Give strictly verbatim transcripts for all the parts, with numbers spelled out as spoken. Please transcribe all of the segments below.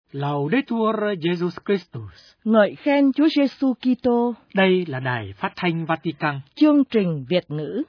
Laudetur Jesus Christus. Ngợi khen Chúa Giêsu Kitô. Đây là Đài Phát thanh Vatican. Chương trình Việt ngữ.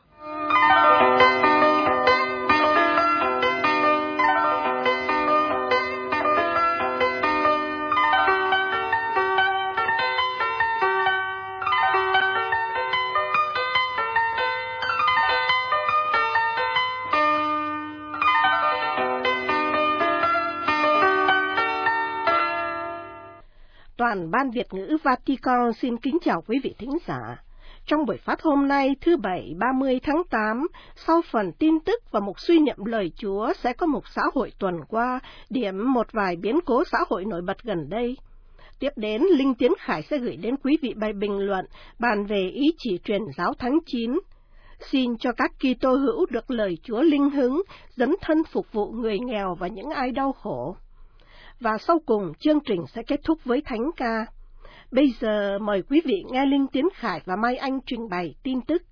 Toàn ban Việt ngữ Vatican xin kính chào quý vị thính giả. Trong buổi phát hôm nay thứ Bảy ba mươi tháng tám, sau phần tin tức và một suy niệm lời Chúa sẽ có một xã hội tuần qua, điểm một vài biến cố xã hội nổi bật gần đây. Tiếp đến, Linh Tiến Khải sẽ gửi đến quý vị bài bình luận bàn về ý chỉ truyền giáo tháng chín. Xin cho các Kitô hữu được lời Chúa linh hứng, dấn thân phục vụ người nghèo và những ai đau khổ. Và sau cùng, chương trình sẽ kết thúc với thánh ca. Bây giờ, mời quý vị nghe Linh Tiến Khải và Mai Anh trình bày tin tức.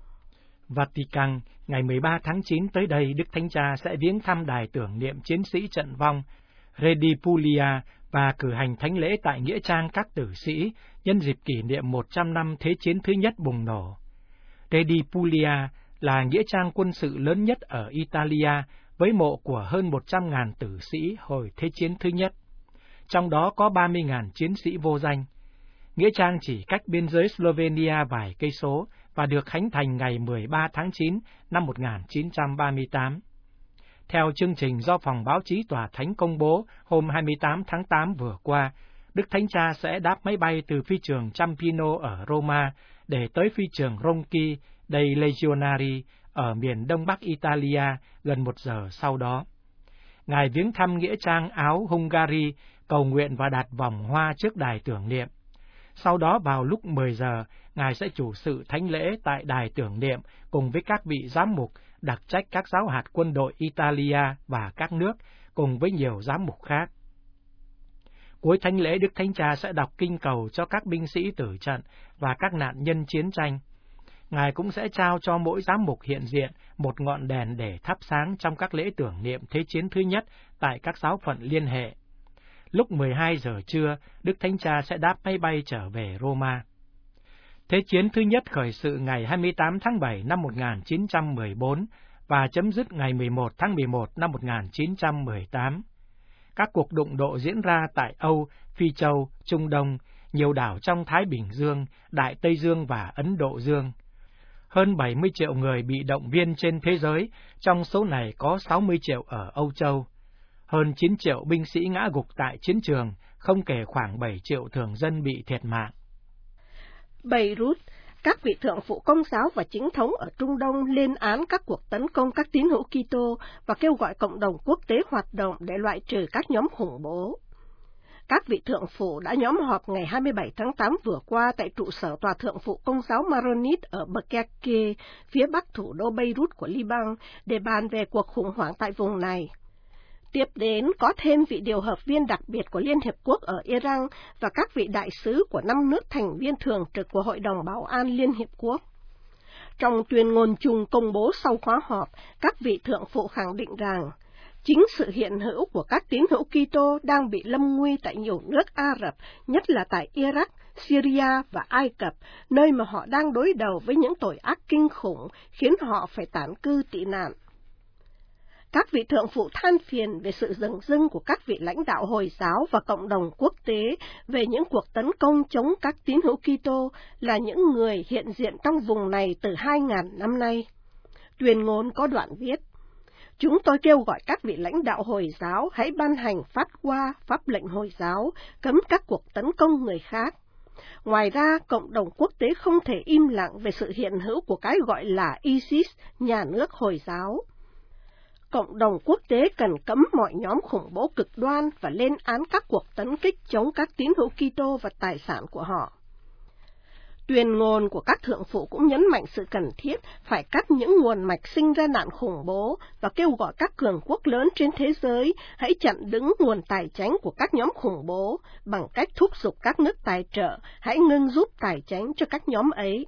Vatican, ngày mười ba tháng chín tới đây, Đức Thánh Cha sẽ viếng thăm đài tưởng niệm chiến sĩ trận vong Redipulia và cử hành thánh lễ tại Nghĩa trang các tử sĩ nhân dịp kỷ niệm một trăm năm Thế chiến thứ nhất bùng nổ. Redipulia là nghĩa trang quân sự lớn nhất ở Italia, với mộ của hơn một trăm nghìn tử sĩ hồi Thế chiến thứ nhất, trong đó có ba mươi nghìn chiến sĩ vô danh. Nghĩa trang chỉ cách biên giới Slovenia vài cây số và được khánh thành ngày mười ba tháng chín năm một nghìn chín trăm ba mươi tám. Theo chương trình do Phòng Báo chí Tòa Thánh công bố hôm hai mươi tám tháng tám vừa qua, Đức Thánh Cha sẽ đáp máy bay từ phi trường Ciampino ở Roma để tới phi trường Ronchi dei Legionari ở miền đông bắc Italia gần một giờ sau đó. Ngài viếng thăm nghĩa trang Áo Hungary, cầu nguyện và đặt vòng hoa trước đài tưởng niệm. Sau đó vào lúc mười giờ, Ngài sẽ chủ sự thánh lễ tại đài tưởng niệm cùng với các vị giám mục đặc trách các giáo hạt quân đội Italia và các nước, cùng với nhiều giám mục khác. Cuối thánh lễ, Đức Thánh Cha sẽ đọc kinh cầu cho các binh sĩ tử trận và các nạn nhân chiến tranh. Ngài cũng sẽ trao cho mỗi giám mục hiện diện một ngọn đèn để thắp sáng trong các lễ tưởng niệm Thế chiến thứ nhất tại các giáo phận liên hệ. Lúc mười hai giờ trưa, Đức Thánh Cha sẽ đáp máy bay trở về Roma. Thế chiến thứ nhất khởi sự ngày hai mươi tám tháng bảy năm một nghìn chín trăm mười bốn và chấm dứt ngày mười một tháng mười một năm một nghìn chín trăm mười tám. Các cuộc đụng độ diễn ra tại Âu, Phi Châu, Trung Đông, nhiều đảo trong Thái Bình Dương, Đại Tây Dương và Ấn Độ Dương. Hơn bảy mươi triệu người bị động viên trên thế giới, trong số này có sáu mươi triệu ở Âu Châu. Hơn chín triệu binh sĩ ngã gục tại chiến trường, không kể khoảng bảy triệu thường dân bị thiệt mạng. Beirut, các vị thượng phụ công giáo và chính thống ở Trung Đông lên án các cuộc tấn công các tín hữu Kitô và kêu gọi cộng đồng quốc tế hoạt động để loại trừ các nhóm khủng bố. Các vị thượng phụ đã nhóm họp ngày hai mươi bảy tháng tám vừa qua tại trụ sở Tòa thượng phụ Công giáo Maronit ở Bkeke, phía bắc thủ đô Beirut của Liban, để bàn về cuộc khủng hoảng tại vùng này. Tiếp đến có thêm vị điều hợp viên đặc biệt của Liên Hiệp Quốc ở Iran và các vị đại sứ của năm nước thành viên thường trực của Hội đồng Bảo an Liên Hiệp Quốc. Trong tuyên ngôn chung công bố sau khóa họp, các vị thượng phụ khẳng định rằng chính sự hiện hữu của các tín hữu Kitô đang bị lâm nguy tại nhiều nước Ả Rập, nhất là tại Iraq, Syria và Ai Cập, nơi mà họ đang đối đầu với những tội ác kinh khủng khiến họ phải tản cư tị nạn. Các vị thượng phụ than phiền về sự dửng dưng của các vị lãnh đạo Hồi giáo và cộng đồng quốc tế về những cuộc tấn công chống các tín hữu Kitô là những người hiện diện trong vùng này từ hai nghìn năm nay. Tuyên ngôn có đoạn viết: Chúng tôi kêu gọi các vị lãnh đạo Hồi giáo hãy ban hành phát qua pháp lệnh Hồi giáo, cấm các cuộc tấn công người khác. Ngoài ra, cộng đồng quốc tế không thể im lặng về sự hiện hữu của cái gọi là ISIS, nhà nước Hồi giáo. Cộng đồng quốc tế cần cấm mọi nhóm khủng bố cực đoan và lên án các cuộc tấn kích chống các tín hữu Kitô và tài sản của họ. Tuyên ngôn của các thượng phụ cũng nhấn mạnh sự cần thiết phải cắt những nguồn mạch sinh ra nạn khủng bố và kêu gọi các cường quốc lớn trên thế giới hãy chặn đứng nguồn tài chánh của các nhóm khủng bố bằng cách thúc giục các nước tài trợ hãy ngưng giúp tài chánh cho các nhóm ấy.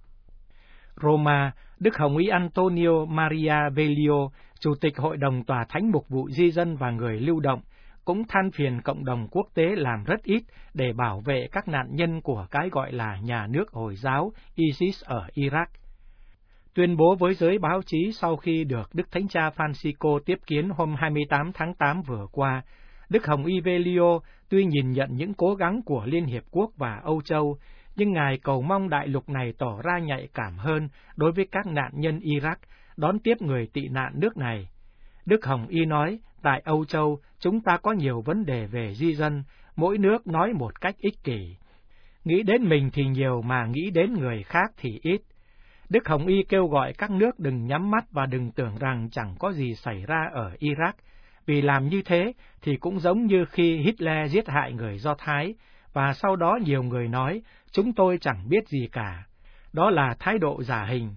Roma, Đức Hồng Y Antonio Maria Velio, Chủ tịch Hội đồng Tòa Thánh Mục vụ Di dân và Người lưu động, cũng than phiền cộng đồng quốc tế làm rất ít để bảo vệ các nạn nhân của cái gọi là nhà nước Hồi giáo ISIS ở Iraq. Tuyên bố với giới báo chí sau khi được Đức Thánh Cha Francisco tiếp kiến hôm hai mươi tám tháng tám vừa qua, Đức Hồng Y Velio tuy nhìn nhận những cố gắng của Liên Hiệp Quốc và Âu Châu, nhưng Ngài cầu mong đại lục này tỏ ra nhạy cảm hơn đối với các nạn nhân Iraq, đón tiếp người tị nạn nước này. Đức Hồng Y nói, tại Âu Châu, chúng ta có nhiều vấn đề về di dân, mỗi nước nói một cách ích kỷ. Nghĩ đến mình thì nhiều mà nghĩ đến người khác thì ít. Đức Hồng Y kêu gọi các nước đừng nhắm mắt và đừng tưởng rằng chẳng có gì xảy ra ở Iraq, vì làm như thế thì cũng giống như khi Hitler giết hại người Do Thái, và sau đó nhiều người nói, chúng tôi chẳng biết gì cả. Đó là thái độ giả hình.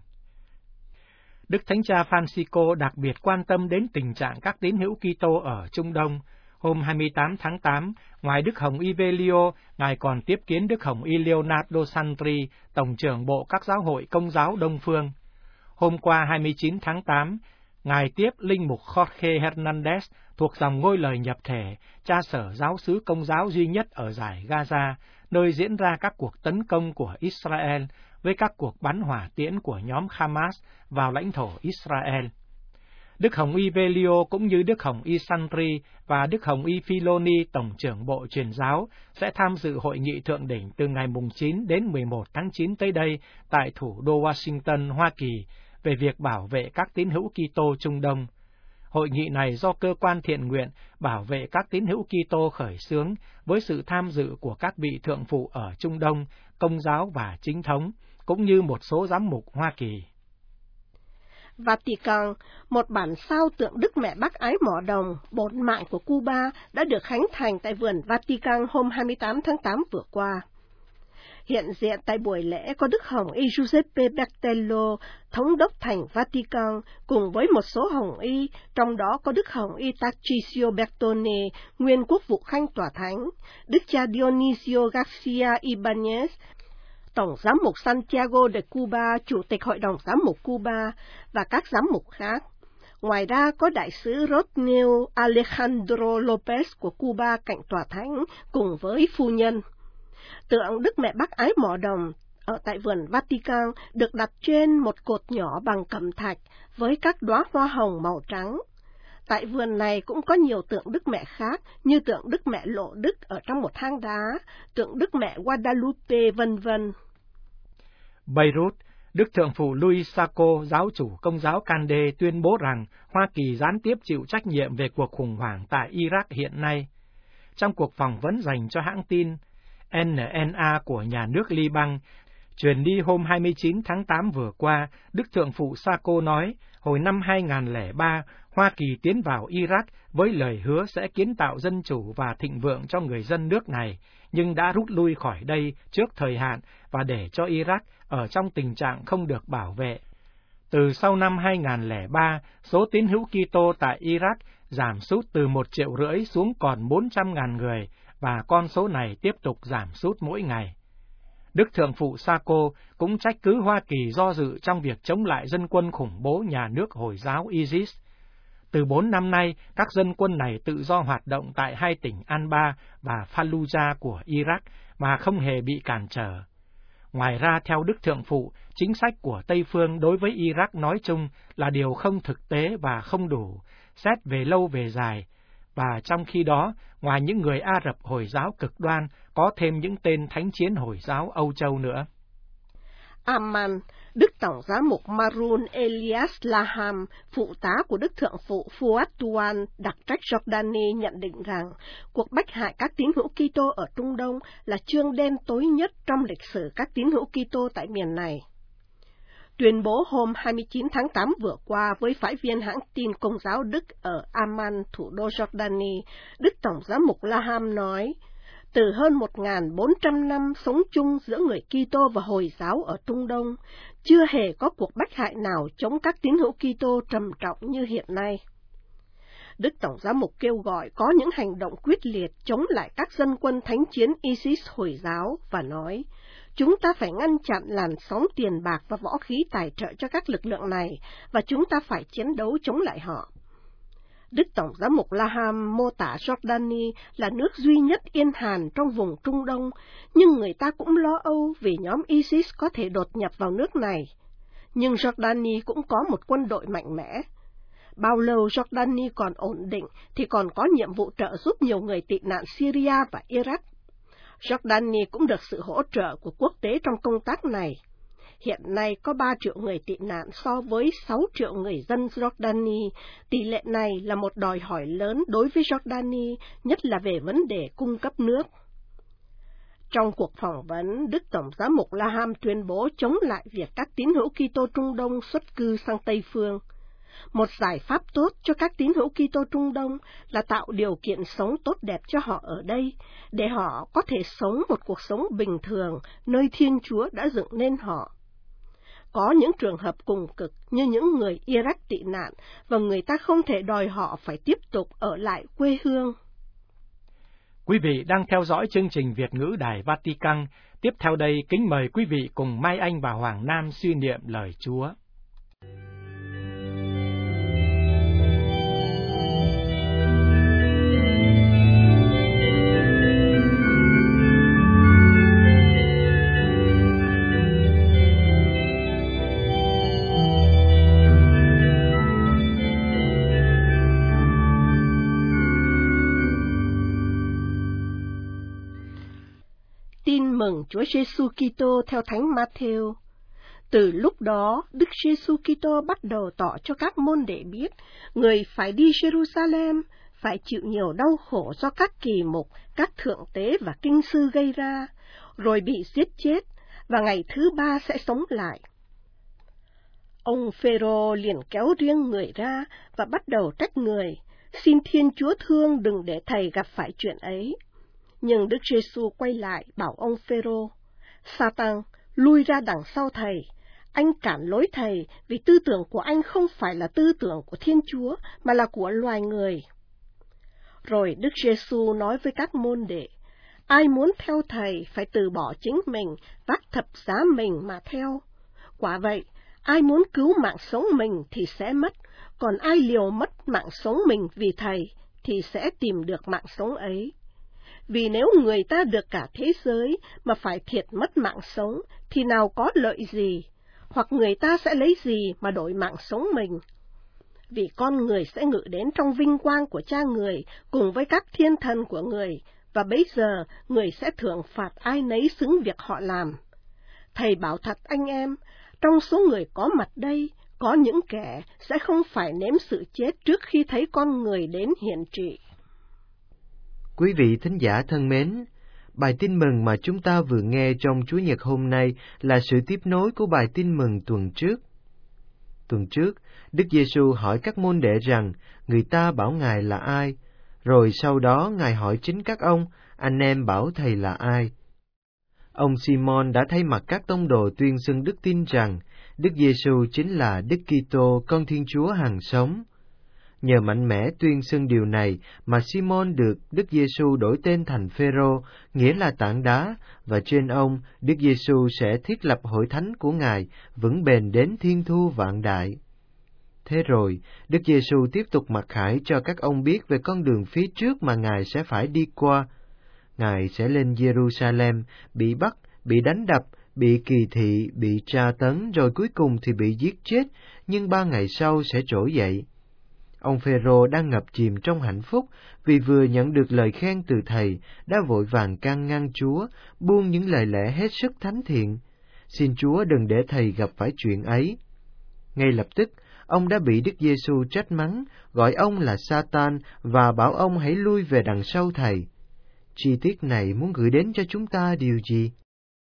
Đức Thánh Cha Francisco đặc biệt quan tâm đến tình trạng các tín hữu Kitô ở Trung Đông. Hôm hai mươi tám tháng tám, ngoài Đức Hồng Y Velio, Ngài còn tiếp kiến Đức Hồng Y Leonardo Santri, Tổng trưởng Bộ các giáo hội Công giáo Đông Phương. Hôm qua hai mươi chín tháng tám, Ngài tiếp Linh mục Jorge Hernandez thuộc dòng Ngôi Lời Nhập Thể, cha sở giáo xứ Công giáo duy nhất ở dải Gaza, nơi diễn ra các cuộc tấn công của Israel với các cuộc bắn hỏa tiễn của nhóm Hamas vào lãnh thổ Israel. Đức Hồng Y Velio cũng như Đức Hồng Y Santri và Đức Hồng Y Filoni, Tổng trưởng Bộ Truyền giáo, sẽ tham dự hội nghị thượng đỉnh từ ngày chín đến mười một tháng chín tới đây tại thủ đô Washington, Hoa Kỳ, về việc bảo vệ các tín hữu Kitô Trung Đông. Hội nghị này do cơ quan thiện nguyện bảo vệ các tín hữu Kitô khởi xướng với sự tham dự của các vị thượng phụ ở Trung Đông, Công giáo và Chính thống, cũng như một số giám mục Hoa Kỳ. Vatican, một bản sao tượng Đức Mẹ Bác Ái Mỏ Đồng, bổn mạng của Cuba, đã được khánh thành tại vườn Vatican hôm hai mươi tám tháng tám vừa qua. Hiện diện tại buổi lễ có Đức Hồng Y Giuseppe Bertello, thống đốc thành Vatican, cùng với một số Hồng Y, trong đó có Đức Hồng Y Tarcisio Bertone, nguyên quốc vụ khanh tòa thánh, Đức cha Dionisio Garcia Ibanez, Tổng giám mục Santiago de Cuba, Chủ tịch Hội đồng Giám mục Cuba, và các giám mục khác. Ngoài ra có đại sứ Rodney Alejandro Lopez của Cuba cạnh tòa thánh, cùng với phu nhân. Tượng Đức Mẹ Bác Ái Mỏ Đồng ở tại vườn Vatican được đặt trên một cột nhỏ bằng cẩm thạch với các đóa hoa hồng màu trắng. Tại vườn này cũng có nhiều tượng Đức Mẹ khác như tượng Đức Mẹ Lộ Đức ở trong một hang đá, tượng Đức Mẹ Guadalupe, vân vân. Beirut, Đức Thượng phụ Luis Sacco, giáo chủ Công giáo Cande, tuyên bố rằng Hoa Kỳ gián tiếp chịu trách nhiệm về cuộc khủng hoảng tại Iraq hiện nay. Trong cuộc phỏng vấn dành cho hãng tin en en a của nhà nước Liban, truyền đi hôm hai mươi chín tháng tám vừa qua, Đức Thượng phụ Sacco nói, hồi năm hai nghìn không trăm lẻ ba, Hoa Kỳ tiến vào Iraq với lời hứa sẽ kiến tạo dân chủ và thịnh vượng cho người dân nước này, nhưng đã rút lui khỏi đây trước thời hạn và để cho Iraq ở trong tình trạng không được bảo vệ. Từ sau năm hai nghìn không trăm lẻ ba, số tín hữu Kitô tại Iraq giảm sút từ một triệu rưỡi xuống còn bốn trăm ngàn người, và con số này tiếp tục giảm sút mỗi ngày. Đức Thượng phụ Sacco cũng trách cứ Hoa Kỳ do dự trong việc chống lại dân quân khủng bố nhà nước Hồi giáo ISIS. Từ bốn năm nay, các dân quân này tự do hoạt động tại hai tỉnh Anbar và Fallujah của Iraq mà không hề bị cản trở. Ngoài ra, theo Đức Thượng phụ, chính sách của Tây phương đối với Iraq nói chung là điều không thực tế và không đủ, xét về lâu về dài, và trong khi đó, ngoài những người Ả Rập Hồi giáo cực đoan, có thêm những tên thánh chiến Hồi giáo Âu Châu nữa. Amman, Đức Tổng giám mục Marun Elias Laham, phụ tá của Đức Thượng phụ Fuad Tuan, đặc trách Jordani, nhận định rằng cuộc bách hại các tín hữu Kitô ở Trung Đông là chương đen tối nhất trong lịch sử các tín hữu Kitô tại miền này. Tuyên bố hôm hai mươi chín tháng tám vừa qua với phái viên hãng tin Công giáo Đức ở Amman, thủ đô Jordani, Đức Tổng giám mục Laham nói, từ hơn một nghìn bốn trăm năm sống chung giữa người Kitô và Hồi giáo ở Trung Đông, chưa hề có cuộc bách hại nào chống các tín hữu Kitô trầm trọng như hiện nay. Đức Tổng giám mục kêu gọi có những hành động quyết liệt chống lại các dân quân thánh chiến ISIS Hồi giáo và nói, chúng ta phải ngăn chặn làn sóng tiền bạc và võ khí tài trợ cho các lực lượng này, và chúng ta phải chiến đấu chống lại họ. Đức Tổng giám mục Laham mô tả Jordani là nước duy nhất yên hàn trong vùng Trung Đông, nhưng người ta cũng lo âu vì nhóm ISIS có thể đột nhập vào nước này. Nhưng Jordani cũng có một quân đội mạnh mẽ. Bao lâu Jordani còn ổn định thì còn có nhiệm vụ trợ giúp nhiều người tị nạn Syria và Iraq. Jordani cũng được sự hỗ trợ của quốc tế trong công tác này. Hiện nay có ba triệu người tị nạn so với sáu triệu người dân Jordani. Tỷ lệ này là một đòi hỏi lớn đối với Jordani, nhất là về vấn đề cung cấp nước. Trong cuộc phỏng vấn, Đức Tổng giám mục Laham tuyên bố chống lại việc các tín hữu Kitô Trung Đông xuất cư sang Tây Phương. Một giải pháp tốt cho các tín hữu Kitô Trung Đông là tạo điều kiện sống tốt đẹp cho họ ở đây, để họ có thể sống một cuộc sống bình thường nơi Thiên Chúa đã dựng nên họ. Có những trường hợp cùng cực như những người Iraq tị nạn, và người ta không thể đòi họ phải tiếp tục ở lại quê hương. Quý vị đang theo dõi chương trình Việt ngữ Đài Vatican. Tiếp theo đây, kính mời quý vị cùng Mai Anh và Hoàng Nam suy niệm lời Chúa. Tin mừng Chúa Giêsu Kitô theo Thánh Matthew. Từ lúc đó, Đức Giêsu Kitô bắt đầu tỏ cho các môn đệ biết, người phải đi Jerusalem, phải chịu nhiều đau khổ do các kỳ mục, các thượng tế và kinh sư gây ra, rồi bị giết chết, và ngày thứ ba sẽ sống lại. Ông Phêrô liền kéo riêng người ra và bắt đầu trách người, xin Thiên Chúa thương đừng để thầy gặp phải chuyện ấy. Nhưng Đức Giêsu quay lại bảo ông Phêrô, Sa-tan, lui ra đằng sau thầy, anh cản lối thầy vì tư tưởng của anh không phải là tư tưởng của Thiên Chúa mà là của loài người. Rồi Đức Giêsu nói với các môn đệ, ai muốn theo thầy phải từ bỏ chính mình, vác thập giá mình mà theo. Quả vậy, ai muốn cứu mạng sống mình thì sẽ mất, còn ai liều mất mạng sống mình vì thầy thì sẽ tìm được mạng sống ấy. Vì nếu người ta được cả thế giới mà phải thiệt mất mạng sống, thì nào có lợi gì, hoặc người ta sẽ lấy gì mà đổi mạng sống mình. Vì con người sẽ ngự đến trong vinh quang của cha người cùng với các thiên thần của người, và bấy giờ người sẽ thưởng phạt ai nấy xứng việc họ làm. Thầy bảo thật anh em, trong số người có mặt đây, có những kẻ sẽ không phải nếm sự chết trước khi thấy con người đến hiển trị. Quý vị thính giả thân mến, bài tin mừng mà chúng ta vừa nghe trong Chúa Nhật hôm nay là sự tiếp nối của bài tin mừng tuần trước. Tuần trước, Đức Giêsu hỏi các môn đệ rằng người ta bảo Ngài là ai, rồi sau đó Ngài hỏi chính các ông, anh em bảo Thầy là ai. Ông Simon đã thay mặt các tông đồ tuyên xưng đức tin rằng Đức Giêsu chính là Đức Kitô, con Thiên Chúa hằng sống. Nhờ mạnh mẽ tuyên xưng điều này mà Simon được Đức Giêsu đổi tên thành Phêrô, nghĩa là tảng đá, và trên ông Đức Giêsu sẽ thiết lập hội thánh của Ngài vững bền đến thiên thu vạn đại. Thế rồi, Đức Giêsu tiếp tục mặc khải cho các ông biết về con đường phía trước mà Ngài sẽ phải đi qua. Ngài sẽ lên Jerusalem, bị bắt, bị đánh đập, bị kỳ thị, bị tra tấn, rồi cuối cùng thì bị giết chết, nhưng ba ngày sau sẽ trỗi dậy. Ông Phêrô đang ngập chìm trong hạnh phúc vì vừa nhận được lời khen từ Thầy, đã vội vàng can ngăn Chúa, buông những lời lẽ hết sức thánh thiện. Xin Chúa đừng để Thầy gặp phải chuyện ấy. Ngay lập tức, ông đã bị Đức Giêsu trách mắng, gọi ông là Sa-tan và bảo ông hãy lui về đằng sau Thầy. Chi tiết này muốn gửi đến cho chúng ta điều gì?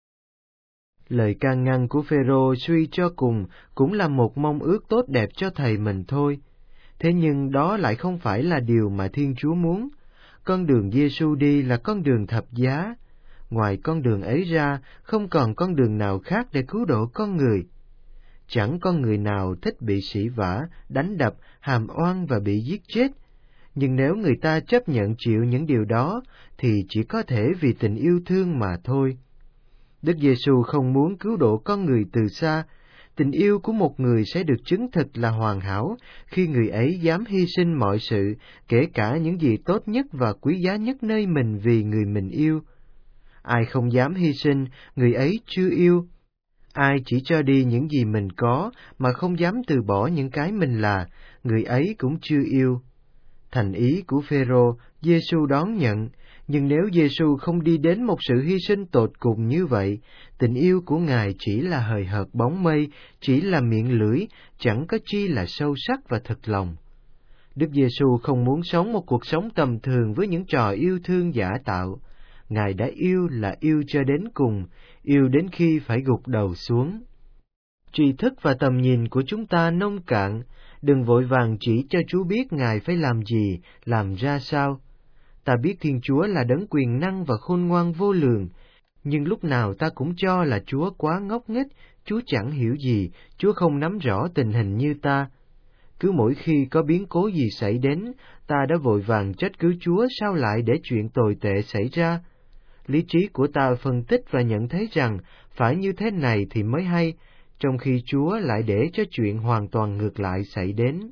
Lời can ngăn của Phêrô suy cho cùng cũng là một mong ước tốt đẹp cho Thầy mình thôi. Thế nhưng đó lại không phải là điều mà Thiên Chúa muốn. Con đường Giêsu đi là con đường thập giá. Ngoài con đường ấy ra, không còn con đường nào khác để cứu độ con người. Chẳng con người nào thích bị sỉ vả, đánh đập, hàm oan và bị giết chết. Nhưng nếu người ta chấp nhận chịu những điều đó, thì chỉ có thể vì tình yêu thương mà thôi. Đức Giêsu không muốn cứu độ con người từ xa. Tình yêu của một người sẽ được chứng thực là hoàn hảo khi người ấy dám hy sinh mọi sự, kể cả những gì tốt nhất và quý giá nhất nơi mình vì người mình yêu. Ai không dám hy sinh, người ấy chưa yêu. Ai chỉ cho đi những gì mình có mà không dám từ bỏ những cái mình là, người ấy cũng chưa yêu. Thành ý của Phêrô, Giêsu đón nhận, nhưng nếu Giêsu không đi đến một sự hy sinh tột cùng như vậy, tình yêu của Ngài chỉ là hời hợt bóng mây, chỉ là miệng lưỡi, chẳng có chi là sâu sắc và thật lòng. Đức Giêsu không muốn sống một cuộc sống tầm thường với những trò yêu thương giả tạo. Ngài đã yêu là yêu cho đến cùng, yêu đến khi phải gục đầu xuống. Tri thức và tầm nhìn của chúng ta nông cạn, đừng vội vàng chỉ cho Chúa biết Ngài phải làm gì, làm ra sao. Ta biết Thiên Chúa là đấng quyền năng và khôn ngoan vô lường, nhưng lúc nào ta cũng cho là Chúa quá ngốc nghếch, Chúa chẳng hiểu gì, Chúa không nắm rõ tình hình như ta. Cứ mỗi khi có biến cố gì xảy đến, ta đã vội vàng trách cứ Chúa sao lại để chuyện tồi tệ xảy ra. Lý trí của ta phân tích và nhận thấy rằng phải như thế này thì mới hay, trong khi Chúa lại để cho chuyện hoàn toàn ngược lại xảy đến.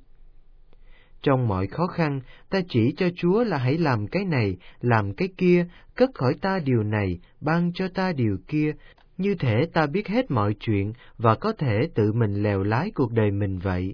Trong mọi khó khăn, ta chỉ cho Chúa là hãy làm cái này, làm cái kia, cất khỏi ta điều này, ban cho ta điều kia, như thể ta biết hết mọi chuyện và có thể tự mình lèo lái cuộc đời mình vậy.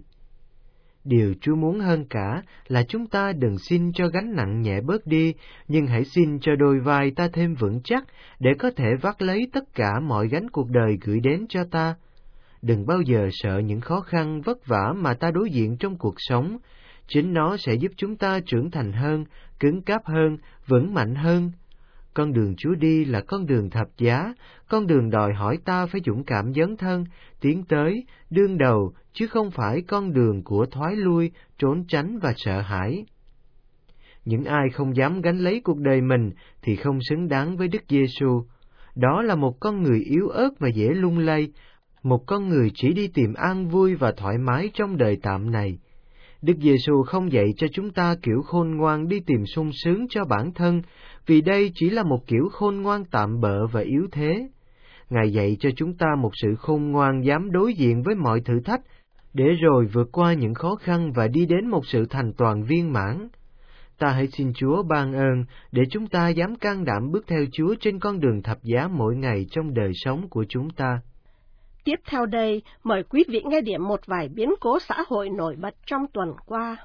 Điều Chúa muốn hơn cả là chúng ta đừng xin cho gánh nặng nhẹ bớt đi, nhưng hãy xin cho đôi vai ta thêm vững chắc để có thể vác lấy tất cả mọi gánh cuộc đời gửi đến cho ta. Đừng bao giờ sợ những khó khăn vất vả mà ta đối diện trong cuộc sống. Chính nó sẽ giúp chúng ta trưởng thành hơn, cứng cáp hơn, vững mạnh hơn. Con đường Chúa đi là con đường thập giá, con đường đòi hỏi ta phải dũng cảm dấn thân, tiến tới, đương đầu, chứ không phải con đường của thoái lui, trốn tránh và sợ hãi. Những ai không dám gánh lấy cuộc đời mình thì không xứng đáng với Đức Giêsu. Đó là một con người yếu ớt và dễ lung lay, một con người chỉ đi tìm an vui và thoải mái trong đời tạm này. Đức Giêsu không dạy cho chúng ta kiểu khôn ngoan đi tìm sung sướng cho bản thân, vì đây chỉ là một kiểu khôn ngoan tạm bợ và yếu thế. Ngài dạy cho chúng ta một sự khôn ngoan dám đối diện với mọi thử thách, để rồi vượt qua những khó khăn và đi đến một sự thành toàn viên mãn. Ta hãy xin Chúa ban ơn để chúng ta dám can đảm bước theo Chúa trên con đường thập giá mỗi ngày trong đời sống của chúng ta. Tiếp theo đây, mời quý vị nghe điểm một vài biến cố xã hội nổi bật trong tuần qua.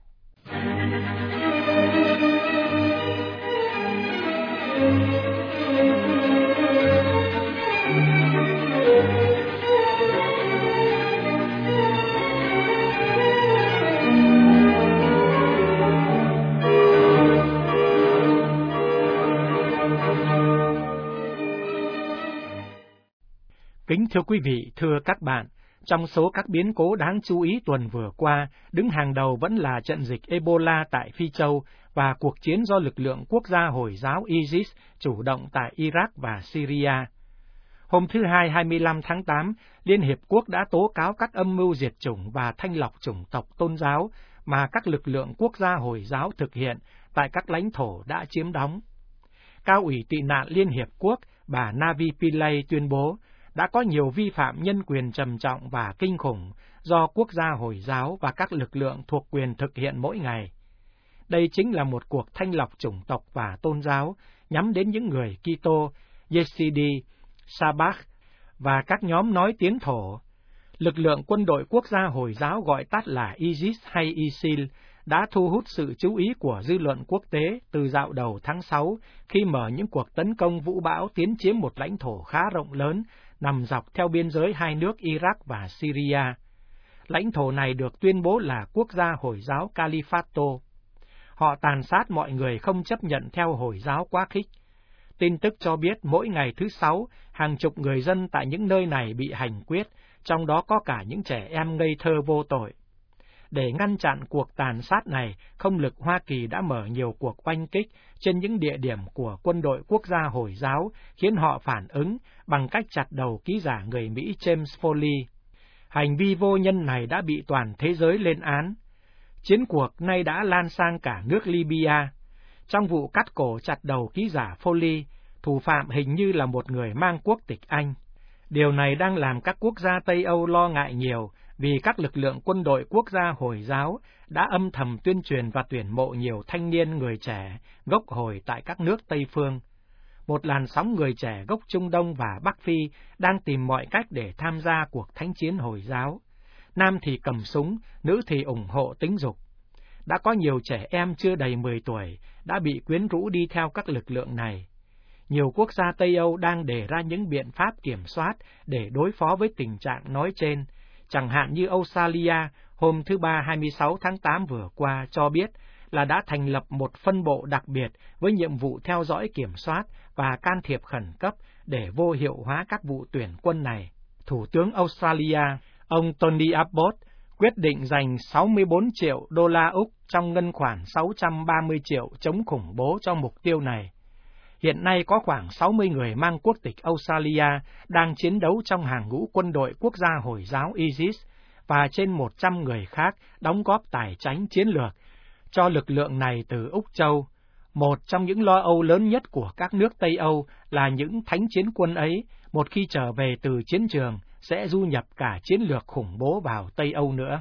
Kính thưa quý vị, thưa các bạn, trong số các biến cố đáng chú ý tuần vừa qua, đứng hàng đầu vẫn là trận dịch Ebola tại Phi Châu và cuộc chiến do lực lượng quốc gia Hồi giáo ISIS chủ động tại Iraq và Syria. Hôm thứ Hai hai mươi lăm tháng tám, Liên Hiệp Quốc đã tố cáo các âm mưu diệt chủng và thanh lọc chủng tộc tôn giáo mà các lực lượng quốc gia Hồi giáo thực hiện tại các lãnh thổ đã chiếm đóng. Cao ủy tị nạn Liên Hiệp Quốc, bà Navi Pillay tuyên bố, đã có nhiều vi phạm nhân quyền trầm trọng và kinh khủng do quốc gia Hồi giáo và các lực lượng thuộc quyền thực hiện mỗi ngày. Đây chính là một cuộc thanh lọc chủng tộc và tôn giáo nhắm đến những người Kitô, Yazidi, Sabak và các nhóm nói tiếng thổ. Lực lượng quân đội quốc gia Hồi giáo gọi tắt là ISIS hay ISIL đã thu hút sự chú ý của dư luận quốc tế từ dạo đầu tháng sáu khi mở những cuộc tấn công vũ bão tiến chiếm một lãnh thổ khá rộng lớn nằm dọc theo biên giới hai nước Iraq và Syria. Lãnh thổ này được tuyên bố là quốc gia Hồi giáo Califato. Họ tàn sát mọi người không chấp nhận theo Hồi giáo quá khích. Tin tức cho biết mỗi ngày thứ Sáu, hàng chục người dân tại những nơi này bị hành quyết, trong đó có cả những trẻ em ngây thơ vô tội. Để ngăn chặn cuộc tàn sát này, không lực Hoa Kỳ đã mở nhiều cuộc oanh kích trên những địa điểm của quân đội quốc gia Hồi giáo, khiến họ phản ứng bằng cách chặt đầu ký giả người Mỹ James Foley. Hành vi vô nhân này đã bị toàn thế giới lên án. Chiến cuộc nay đã lan sang cả nước Libya. Trong vụ cắt cổ chặt đầu ký giả Foley, thủ phạm hình như là một người mang quốc tịch Anh. Điều này đang làm các quốc gia Tây Âu lo ngại nhiều, vì các lực lượng quân đội quốc gia Hồi giáo đã âm thầm tuyên truyền và tuyển mộ nhiều thanh niên người trẻ gốc Hồi tại các nước Tây phương. Một làn sóng người trẻ gốc Trung Đông và Bắc Phi đang tìm mọi cách để tham gia cuộc thánh chiến Hồi giáo. Nam thì cầm súng, nữ thì ủng hộ tính dục. Đã có nhiều trẻ em chưa đầy mười tuổi đã bị quyến rũ đi theo các lực lượng này. Nhiều quốc gia Tây Âu đang đề ra những biện pháp kiểm soát để đối phó với tình trạng nói trên. Chẳng hạn như Australia, hôm thứ Ba hai mươi sáu tháng tám vừa qua cho biết là đã thành lập một phân bộ đặc biệt với nhiệm vụ theo dõi kiểm soát và can thiệp khẩn cấp để vô hiệu hóa các vụ tuyển quân này. Thủ tướng Australia, ông Tony Abbott, quyết định dành sáu mươi bốn triệu đô la Úc trong ngân khoản sáu trăm ba mươi triệu chống khủng bố cho mục tiêu này. Hiện nay có khoảng sáu mươi người mang quốc tịch Australia đang chiến đấu trong hàng ngũ quân đội quốc gia Hồi giáo ISIS và trên một trăm người khác đóng góp tài chánh chiến lược cho lực lượng này từ Úc Châu. Một trong những lo âu lớn nhất của các nước Tây Âu là những thánh chiến quân ấy, một khi trở về từ chiến trường, sẽ du nhập cả chiến lược khủng bố vào Tây Âu nữa.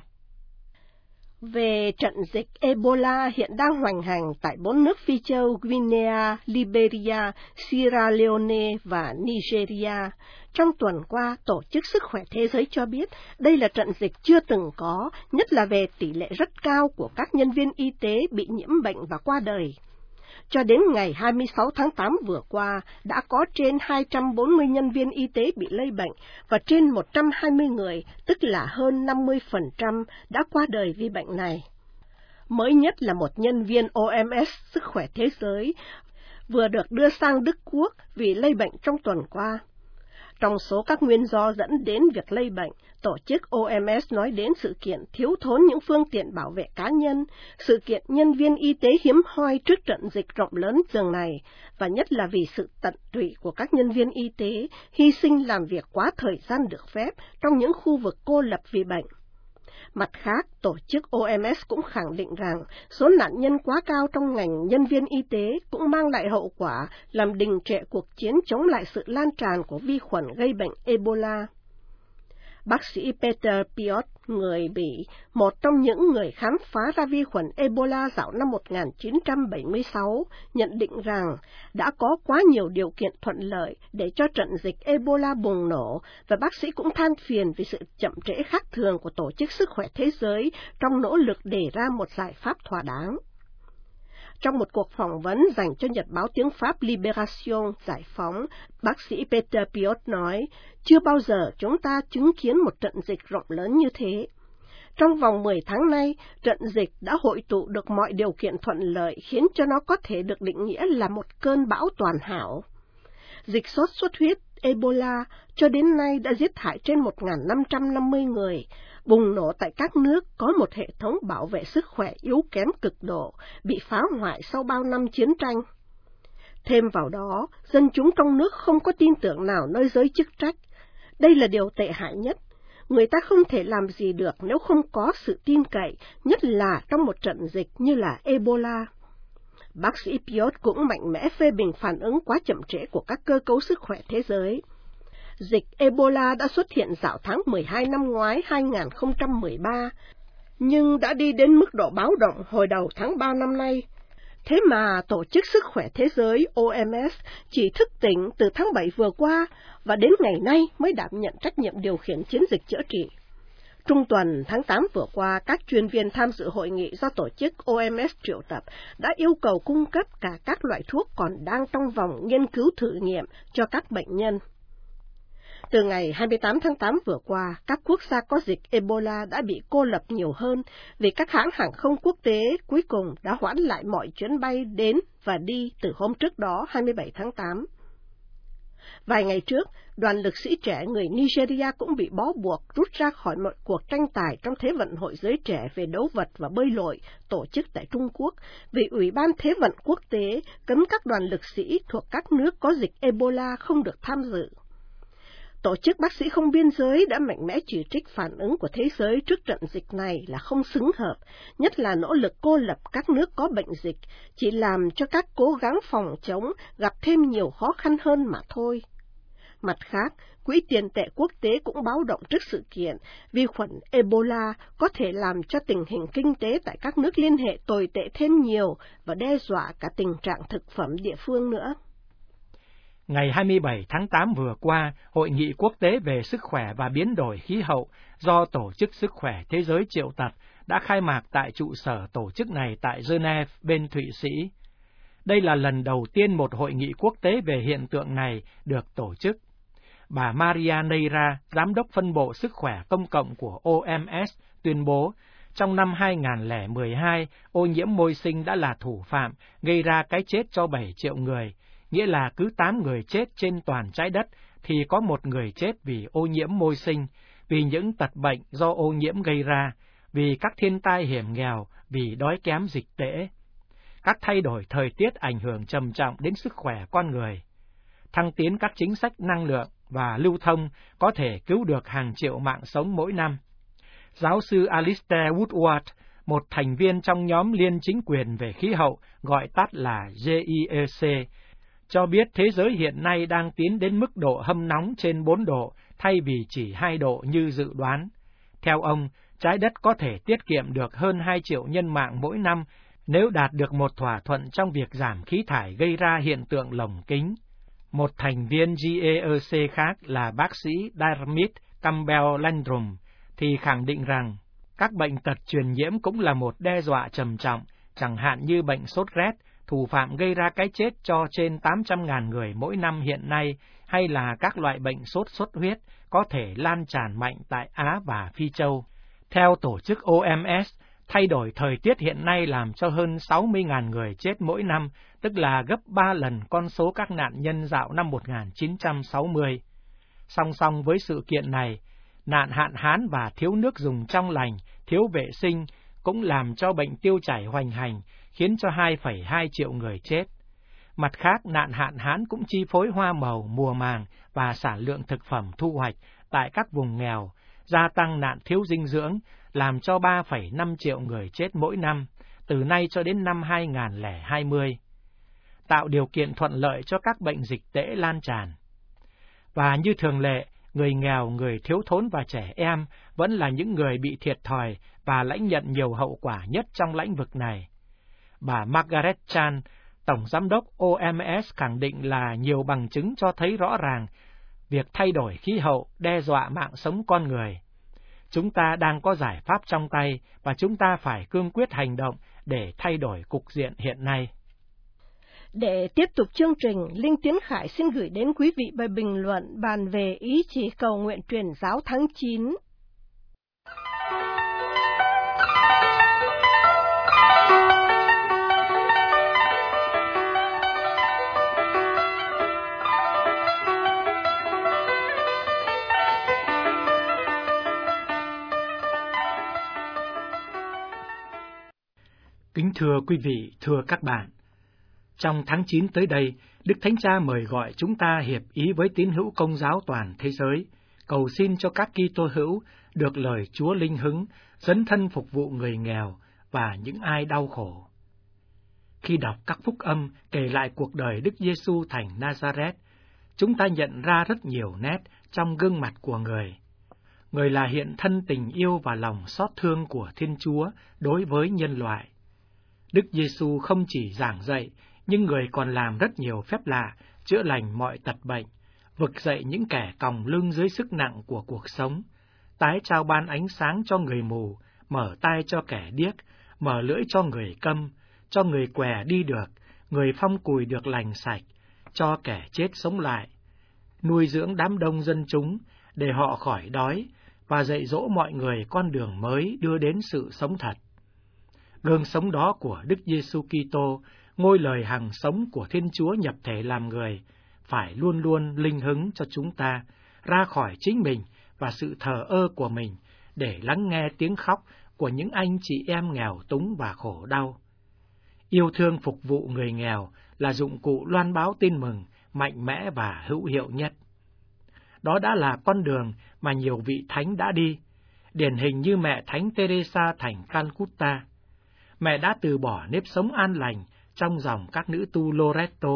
Về trận dịch Ebola hiện đang hoành hành tại bốn nước Phi châu Guinea, Liberia, Sierra Leone và Nigeria. Trong tuần qua, Tổ chức Sức khỏe Thế giới cho biết đây là trận dịch chưa từng có, nhất là về tỷ lệ rất cao của các nhân viên y tế bị nhiễm bệnh và qua đời. Cho đến ngày hai mươi sáu tháng tám vừa qua, đã có trên hai trăm bốn mươi nhân viên y tế bị lây bệnh và trên một trăm hai mươi người, tức là hơn năm mươi phần trăm, đã qua đời vì bệnh này. Mới nhất là một nhân viên O M S Sức khỏe Thế giới vừa được đưa sang Đức Quốc vì lây bệnh trong tuần qua. Trong số các nguyên do dẫn đến việc lây bệnh, Tổ chức O M S nói đến sự kiện thiếu thốn những phương tiện bảo vệ cá nhân, sự kiện nhân viên y tế hiếm hoi trước trận dịch rộng lớn dường này, và nhất là vì sự tận tụy của các nhân viên y tế hy sinh làm việc quá thời gian được phép trong những khu vực cô lập vì bệnh. Mặt khác, Tổ chức O M S cũng khẳng định rằng số nạn nhân quá cao trong ngành nhân viên y tế cũng mang lại hậu quả làm đình trệ cuộc chiến chống lại sự lan tràn của vi khuẩn gây bệnh Ebola. Bác sĩ Peter Piot, người Bỉ, một trong những người khám phá ra vi khuẩn Ebola dạo năm một nghìn chín trăm bảy mươi sáu, nhận định rằng đã có quá nhiều điều kiện thuận lợi để cho trận dịch Ebola bùng nổ, và bác sĩ cũng than phiền vì sự chậm trễ khác thường của Tổ chức Sức khỏe Thế giới trong nỗ lực đề ra một giải pháp thỏa đáng. Trong một cuộc phỏng vấn dành cho nhật báo tiếng Pháp Libération, Giải phóng, bác sĩ Peter Piot nói, chưa bao giờ chúng ta chứng kiến một trận dịch rộng lớn như thế. Trong vòng mười tháng nay, trận dịch đã hội tụ được mọi điều kiện thuận lợi khiến cho nó có thể được định nghĩa là một cơn bão toàn hảo. Dịch sốt xuất huyết Ebola cho đến nay đã giết hại trên một nghìn năm trăm năm mươi người, bùng nổ tại các nước có một hệ thống bảo vệ sức khỏe yếu kém cực độ, bị phá hoại sau bao năm chiến tranh. Thêm vào đó, dân chúng trong nước không có tin tưởng nào nơi giới chức trách. Đây là điều tệ hại nhất. Người ta không thể làm gì được nếu không có sự tin cậy, nhất là trong một trận dịch như là Ebola. Bác sĩ Piot cũng mạnh mẽ phê bình phản ứng quá chậm trễ của các cơ cấu sức khỏe thế giới. Dịch Ebola đã xuất hiện dạo tháng mười hai năm ngoái hai nghìn không trăm mười ba, nhưng đã đi đến mức độ báo động hồi đầu tháng ba năm nay. Thế mà Tổ chức Sức khỏe Thế giới O M S chỉ thức tỉnh từ tháng bảy vừa qua và đến ngày nay mới đảm nhận trách nhiệm điều khiển chiến dịch chữa trị. Trung tuần tháng tám vừa qua, các chuyên viên tham dự hội nghị do Tổ chức O M S triệu tập đã yêu cầu cung cấp cả các loại thuốc còn đang trong vòng nghiên cứu thử nghiệm cho các bệnh nhân. Từ ngày hai mươi tám tháng tám vừa qua, các quốc gia có dịch Ebola đã bị cô lập nhiều hơn vì các hãng hàng không quốc tế cuối cùng đã hoãn lại mọi chuyến bay đến và đi từ hôm trước đó hai mươi bảy tháng tám. Vài ngày trước, đoàn lực sĩ trẻ người Nigeria cũng bị bó buộc rút ra khỏi mọi cuộc tranh tài trong Thế vận hội giới trẻ về đấu vật và bơi lội tổ chức tại Trung Quốc vì Ủy ban Thế vận quốc tế cấm các đoàn lực sĩ thuộc các nước có dịch Ebola không được tham dự. Tổ chức Bác sĩ Không Biên Giới đã mạnh mẽ chỉ trích phản ứng của thế giới trước trận dịch này là không xứng hợp, nhất là nỗ lực cô lập các nước có bệnh dịch, chỉ làm cho các cố gắng phòng chống gặp thêm nhiều khó khăn hơn mà thôi. Mặt khác, Quỹ tiền tệ quốc tế cũng báo động trước sự kiện vi khuẩn Ebola có thể làm cho tình hình kinh tế tại các nước liên hệ tồi tệ thêm nhiều và đe dọa cả tình trạng thực phẩm địa phương nữa. Ngày hai mươi bảy tháng tám vừa qua, Hội nghị quốc tế về sức khỏe và biến đổi khí hậu do Tổ chức Sức khỏe Thế giới triệu tập đã khai mạc tại trụ sở tổ chức này tại Geneva, bên Thụy Sĩ. Đây là lần đầu tiên một hội nghị quốc tế về hiện tượng này được tổ chức. Bà Maria Neira, Giám đốc phân bộ sức khỏe công cộng của O M S, tuyên bố, trong năm hai nghìn không trăm mười hai, ô nhiễm môi sinh đã là thủ phạm, gây ra cái chết cho bảy triệu người, nghĩa là cứ tám người chết trên toàn trái đất thì có một người chết vì ô nhiễm môi sinh, vì những tật bệnh do ô nhiễm gây ra, vì các thiên tai hiểm nghèo, vì đói kém dịch tễ. Các thay đổi thời tiết ảnh hưởng trầm trọng đến sức khỏe con người. Thăng tiến các chính sách năng lượng và lưu thông có thể cứu được hàng triệu mạng sống mỗi năm. Giáo sư Alistair Woodward, một thành viên trong nhóm Liên chính quyền về khí hậu, gọi tắt là G I E C, cho biết thế giới hiện nay đang tiến đến mức độ hâm nóng trên bốn độ thay vì chỉ hai độ như dự đoán. Theo ông, trái đất có thể tiết kiệm được hơn hai triệu nhân mạng mỗi năm nếu đạt được một thỏa thuận trong việc giảm khí thải gây ra hiện tượng lồng kính. Một thành viên G A E C khác là bác sĩ Diarmid Campbell-Landrum thì khẳng định rằng các bệnh tật truyền nhiễm cũng là một đe dọa trầm trọng, chẳng hạn như bệnh sốt rét, thủ phạm gây ra cái chết cho trên tám trăm nghìn người mỗi năm hiện nay, hay là các loại bệnh sốt xuất huyết có thể lan tràn mạnh tại Á và Phi Châu. Theo tổ chức O M S, thay đổi thời tiết hiện nay làm cho hơn sáu mươi nghìn người chết mỗi năm, tức là gấp ba lần con số các nạn nhân dạo năm một nghìn chín trăm sáu mươi. Song song với sự kiện này, nạn hạn hán và thiếu nước dùng trong lành, thiếu vệ sinh cũng làm cho bệnh tiêu chảy hoành hành, khiến cho hai phẩy hai triệu người chết. Mặt khác, nạn hạn hán cũng chi phối hoa màu, mùa màng và sản lượng thực phẩm thu hoạch tại các vùng nghèo, gia tăng nạn thiếu dinh dưỡng, làm cho ba phẩy năm triệu người chết mỗi năm, từ nay cho đến năm hai nghìn không trăm hai mươi, tạo điều kiện thuận lợi cho các bệnh dịch tễ lan tràn. Và như thường lệ, người nghèo, người thiếu thốn và trẻ em vẫn là những người bị thiệt thòi và lãnh nhận nhiều hậu quả nhất trong lĩnh vực này. Bà Margaret Chan, Tổng Giám đốc O M S khẳng định là nhiều bằng chứng cho thấy rõ ràng việc thay đổi khí hậu đe dọa mạng sống con người. Chúng ta đang có giải pháp trong tay và chúng ta phải cương quyết hành động để thay đổi cục diện hiện nay. Để tiếp tục chương trình, Linh Tiến Khải xin gửi đến quý vị bài bình luận bàn về ý chỉ cầu nguyện truyền giáo tháng chín. Kính thưa quý vị, thưa các bạn, trong tháng chín tới đây, Đức Thánh Cha mời gọi chúng ta hiệp ý với tín hữu Công giáo toàn thế giới, cầu xin cho các Kitô hữu được lời Chúa linh hứng, dấn thân phục vụ người nghèo và những ai đau khổ. Khi đọc các phúc âm kể lại cuộc đời Đức Giêsu thành Nazareth, chúng ta nhận ra rất nhiều nét trong gương mặt của người. Người là hiện thân tình yêu và lòng xót thương của Thiên Chúa đối với nhân loại. Đức Giêsu không chỉ giảng dạy, nhưng người còn làm rất nhiều phép lạ, chữa lành mọi tật bệnh, vực dậy những kẻ còng lưng dưới sức nặng của cuộc sống, tái trao ban ánh sáng cho người mù, mở tai cho kẻ điếc, mở lưỡi cho người câm, cho người què đi được, người phong cùi được lành sạch, cho kẻ chết sống lại, nuôi dưỡng đám đông dân chúng để họ khỏi đói và dạy dỗ mọi người con đường mới đưa đến sự sống thật. Gương sống đó của Đức Giêsu Kitô, ngôi lời hằng sống của Thiên Chúa nhập thể làm người, phải luôn luôn linh hứng cho chúng ta ra khỏi chính mình và sự thờ ơ của mình để lắng nghe tiếng khóc của những anh chị em nghèo túng và khổ đau. Yêu thương phục vụ người nghèo là dụng cụ loan báo tin mừng mạnh mẽ và hữu hiệu nhất. Đó đã là con đường mà nhiều vị thánh đã đi, điển hình như mẹ Thánh Teresa thành Calcutta. Mẹ đã từ bỏ nếp sống an lành trong dòng các nữ tu Loreto,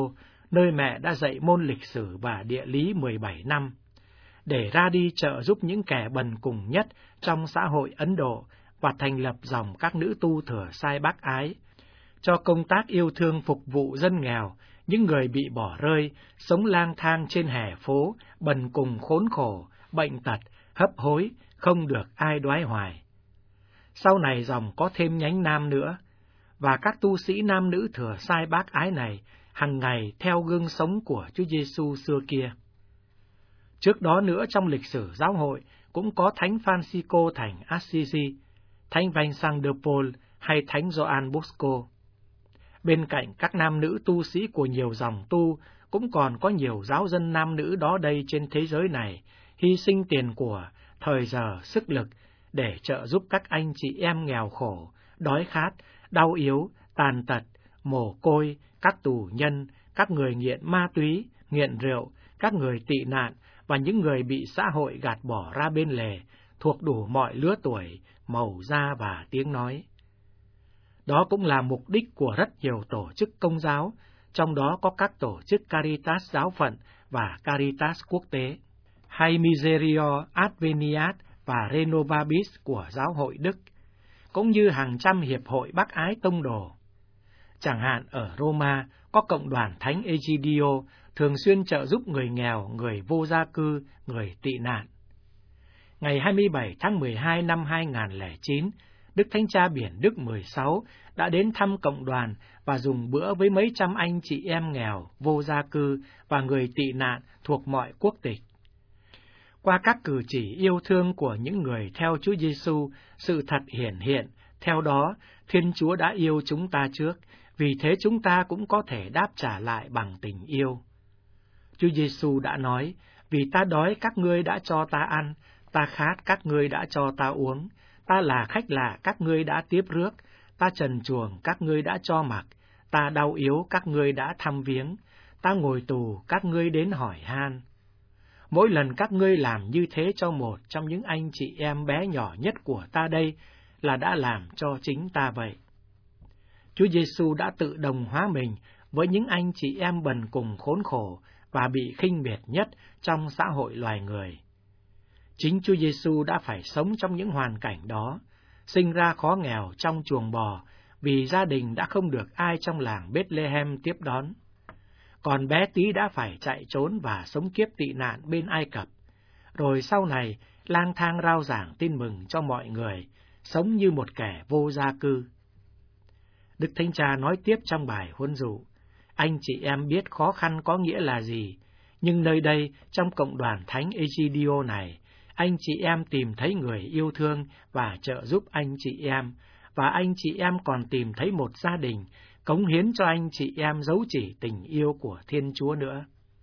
nơi mẹ đã dạy môn lịch sử và địa lý mười bảy năm, để ra đi trợ giúp những kẻ bần cùng nhất trong xã hội Ấn Độ và thành lập dòng các nữ tu thừa sai bác ái, cho công tác yêu thương phục vụ dân nghèo, những người bị bỏ rơi, sống lang thang trên hè phố, bần cùng khốn khổ, bệnh tật, hấp hối, không được ai đoái hoài. Sau này dòng có thêm nhánh nam nữa, và các tu sĩ nam nữ thừa sai bác ái này hằng ngày theo gương sống của Chúa Giêsu xưa kia. Trước đó nữa trong lịch sử giáo hội cũng có Thánh Francisco thành Assisi, Thánh Vincent de Paul hay Thánh Gioan Bosco. Bên cạnh các nam nữ tu sĩ của nhiều dòng tu, cũng còn có nhiều giáo dân nam nữ đó đây trên thế giới này, hy sinh tiền của, thời giờ, sức lực để trợ giúp các anh chị em nghèo khổ, đói khát, đau yếu, tàn tật, mồ côi, các tù nhân, các người nghiện ma túy, nghiện rượu, các người tị nạn và những người bị xã hội gạt bỏ ra bên lề, thuộc đủ mọi lứa tuổi, màu da và tiếng nói. Đó cũng là mục đích của rất nhiều tổ chức công giáo, trong đó có các tổ chức Caritas giáo phận và Caritas quốc tế, hay Miserio Adveniat và Renovabis của giáo hội Đức, cũng như hàng trăm hiệp hội bác ái tông đồ. Chẳng hạn ở Roma có cộng đoàn Thánh Egidio thường xuyên trợ giúp người nghèo, người vô gia cư, người tị nạn. Ngày hai mươi bảy tháng mười hai năm hai nghìn không trăm lẻ chín, Đức Thánh Cha Biển Đức mười sáu đã đến thăm cộng đoàn và dùng bữa với mấy trăm anh chị em nghèo, vô gia cư và người tị nạn thuộc mọi quốc tịch. Qua các cử chỉ yêu thương của những người theo Chúa Giêsu, sự thật hiển hiện, theo đó Thiên Chúa đã yêu chúng ta trước, vì thế chúng ta cũng có thể đáp trả lại bằng tình yêu. Chúa Giêsu đã nói, vì ta đói các ngươi đã cho ta ăn, ta khát các ngươi đã cho ta uống, ta là khách lạ các ngươi đã tiếp rước, ta trần truồng các ngươi đã cho mặc, ta đau yếu các ngươi đã thăm viếng, ta ngồi tù các ngươi đến hỏi han. Mỗi lần các ngươi làm như thế cho một trong những anh chị em bé nhỏ nhất của ta đây là đã làm cho chính ta vậy. Chúa Giêsu đã tự đồng hóa mình với những anh chị em bần cùng khốn khổ và bị khinh miệt nhất trong xã hội loài người. Chính Chúa Giêsu đã phải sống trong những hoàn cảnh đó, sinh ra khó nghèo trong chuồng bò vì gia đình đã không được ai trong làng Bethlehem tiếp đón. Còn bé tí đã phải chạy trốn và sống kiếp tị nạn bên Ai Cập, rồi sau này lang thang rao giảng tin mừng cho mọi người, sống như một kẻ vô gia cư. Đức Thánh Cha nói tiếp trong bài huấn dụ, anh chị em biết khó khăn có nghĩa là gì, nhưng nơi đây trong cộng đoàn Thánh Egidio này, anh chị em tìm thấy người yêu thương và trợ giúp anh chị em, và anh chị em còn tìm thấy một gia đình, cống hiến cho anh chị em dấu chỉ tình yêu của Thiên Chúa nữa.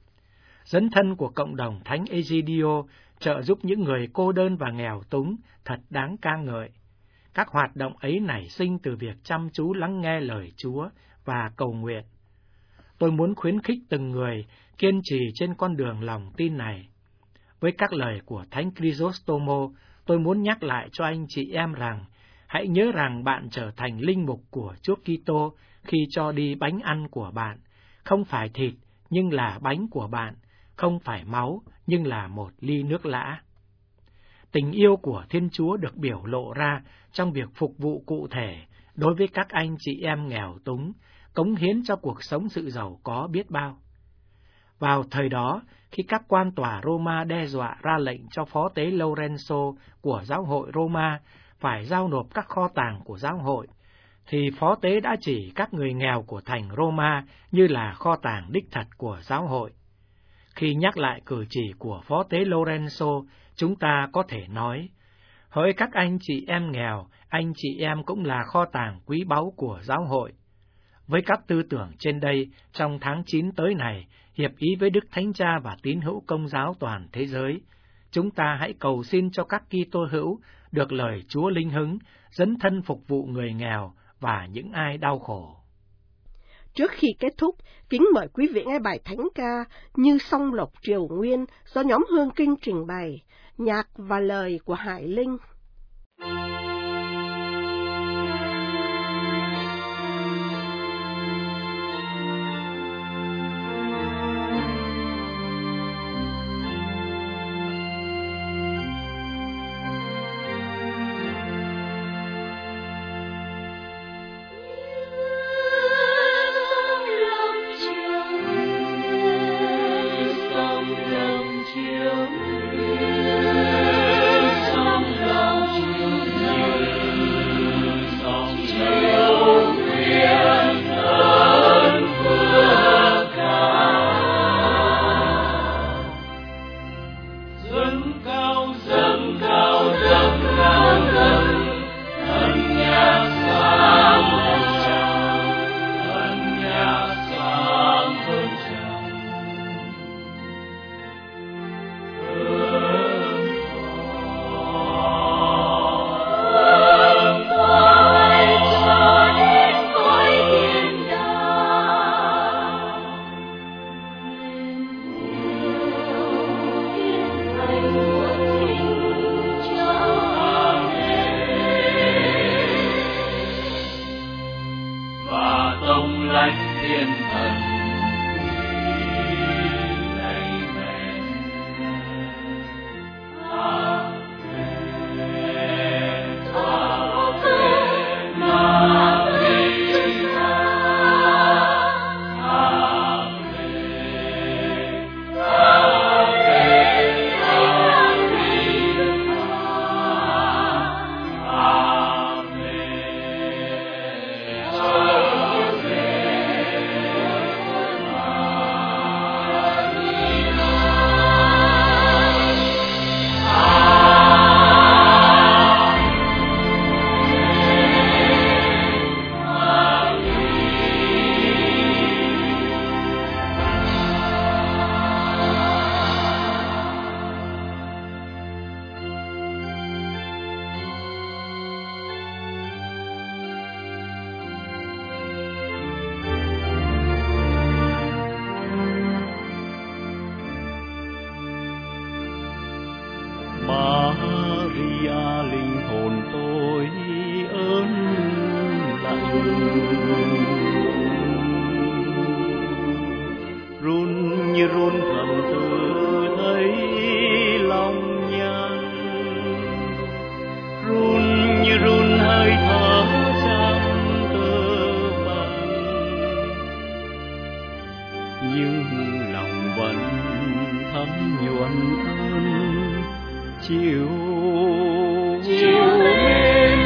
Dấn thân của cộng đồng Thánh Egidio trợ giúp những người cô đơn và nghèo túng thật đáng ca ngợi. Các hoạt động ấy nảy sinh từ việc chăm chú lắng nghe lời Chúa và cầu nguyện. Tôi muốn khuyến khích từng người kiên trì trên con đường lòng tin này. Với các lời của Thánh Chrysostomo, tôi muốn nhắc lại cho anh chị em rằng, hãy nhớ rằng bạn trở thành linh mục của Chúa Kitô khi cho đi bánh ăn của bạn, không phải thịt nhưng là bánh của bạn, không phải máu nhưng là một ly nước lã. Tình yêu của Thiên Chúa được biểu lộ ra trong việc phục vụ cụ thể đối với các anh chị em nghèo túng, cống hiến cho cuộc sống sự giàu có biết bao. Vào thời đó, khi các quan tòa Roma đe dọa ra lệnh cho phó tế Lorenzo của giáo hội Roma phải giao nộp các kho tàng của giáo hội, thì phó tế đã chỉ các người nghèo của thành Roma như là kho tàng đích thật của giáo hội. Khi nhắc lại cử chỉ của phó tế Lorenzo, chúng ta có thể nói, hỡi các anh chị em nghèo, anh chị em cũng là kho tàng quý báu của giáo hội. Với các tư tưởng trên đây, trong tháng chín tới này, hiệp ý với Đức Thánh Cha và tín hữu Công giáo toàn thế giới, chúng ta hãy cầu xin cho các Kitô hữu được lời Chúa linh hứng, dấn thân phục vụ người nghèo và những ai đau khổ. Trước khi kết thúc, kính mời quý vị nghe bài thánh ca Như Song Lộc Triều Nguyên do nhóm Hương Kinh trình bày, nhạc và lời của Hải Linh. như run thầm tự thấy lòng nhằn, run như run hơi thở trong cơ bằng, nhưng lòng vẫn thấm nhuần ơn chiều chiều mến.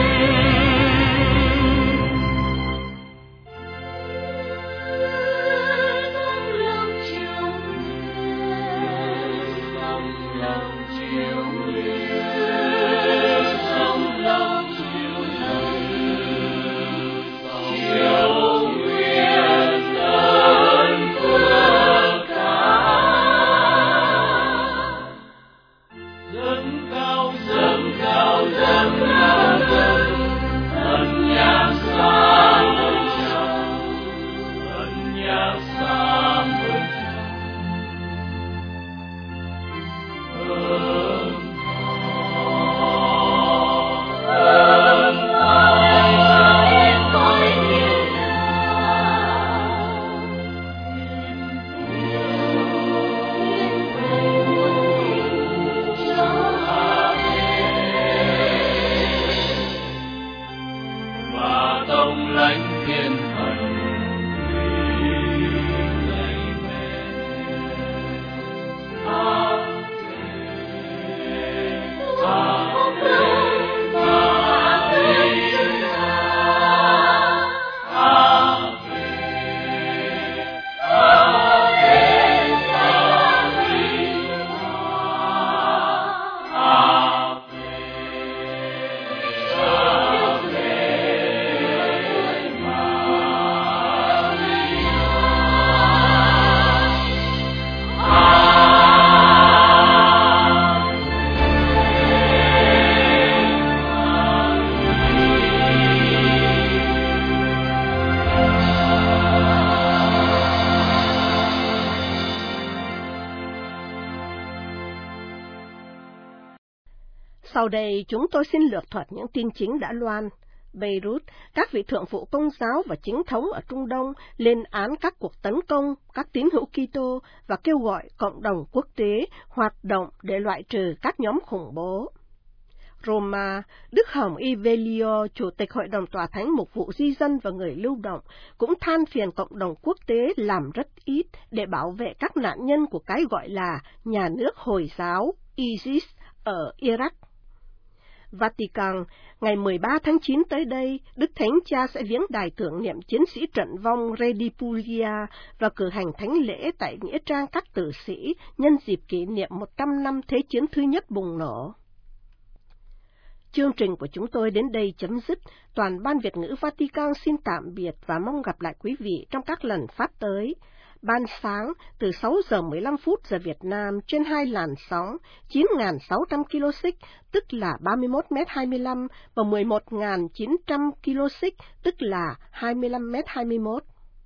Sau đây chúng tôi xin lược thuật những tin chính đã loan. Beirut, các vị thượng phụ Công giáo và chính thống ở Trung Đông lên án các cuộc tấn công các tín hữu Kitô và kêu gọi cộng đồng quốc tế hoạt động để loại trừ các nhóm khủng bố. Roma, Đức Hồng Evelio, Chủ tịch Hội đồng Tòa Thánh Mục vụ Di dân và người lưu động, cũng than phiền cộng đồng quốc tế làm rất ít để bảo vệ các nạn nhân của cái gọi là nhà nước Hồi giáo ISIS ở Iraq. Vatican, ngày mười ba tháng chín tới đây, Đức Thánh Cha sẽ viếng đài tưởng niệm chiến sĩ trận vong Redipulia và cử hành thánh lễ tại nghĩa trang các tử sĩ nhân dịp kỷ niệm một trăm năm Thế chiến thứ nhất bùng nổ. Chương trình của chúng tôi đến đây chấm dứt. Toàn ban Việt ngữ Vatican xin tạm biệt và mong gặp lại quý vị trong các lần phát tới. Ban sáng từ sáu giờ mười lăm phút giờ Việt Nam trên hai làn sóng chín nghìn sáu trăm ki lô xích tức là ba mươi mốt mét hai mươi lăm và mười một nghìn chín trăm ki lô xích tức là hai mươi lăm mét hai mươi mốt.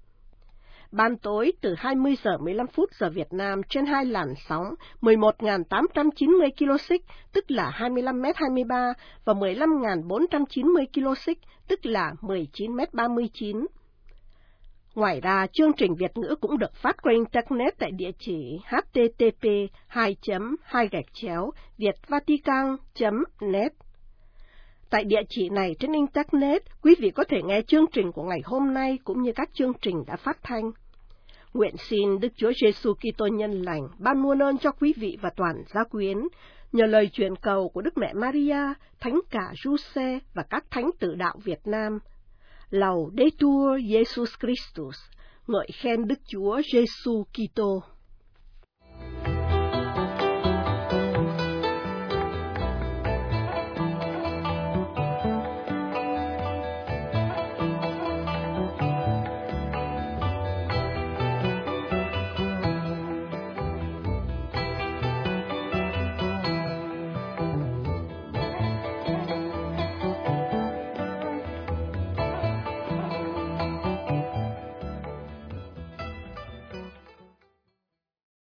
Ban tối từ hai mươi giờ mười lăm phút giờ Việt Nam trên hai làn sóng mười một nghìn tám trăm chín mươi ki lô xích tức là hai mươi lăm mét hai mươi ba và mười lăm nghìn bốn trăm chín mươi ki lô xích tức là mười chín mét ba mươi chín. Ngoài ra, chương trình Việt ngữ cũng được phát qua Internet tại địa chỉ h t t p hai chấm hai gạch chéo vietvatican chấm net. Tại địa chỉ này trên Internet, quý vị có thể nghe chương trình của ngày hôm nay cũng như các chương trình đã phát thanh. Nguyện xin Đức Chúa Giêsu Kitô nhân lành ban muôn ơn cho quý vị và toàn gia quyến, nhờ lời truyền cầu của Đức Mẹ Maria, Thánh Cả Giuse và các thánh tử đạo Việt Nam. Laudetur Jesus Christus, ngợi khen Đức Chúa Giêsu Kitô.